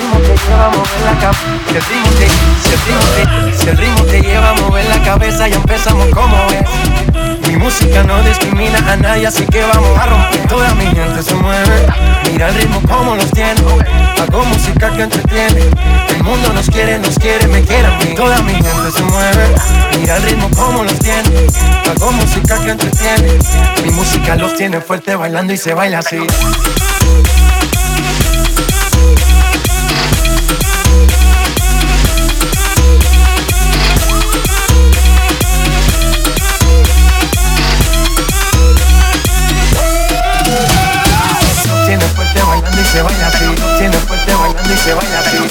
ritmo te lleva a mover la cabeza, si el ritmo te lleva a mover la cabeza, ya empezamos como es. Mi música no discrimina a nadie, así que vamos a romper. Toda mi gente se mueve, mira el ritmo como los tiene. Hago música que entretiene. El mundo nos quiere, me quiere a mí. Toda mi gente se mueve, mira el ritmo como los tiene. Hago música que entretiene. Mi música los tiene fuerte bailando y se baila así. Tiene fuerte bailando y se baila así. Tiene fuerte bailando y se baila así.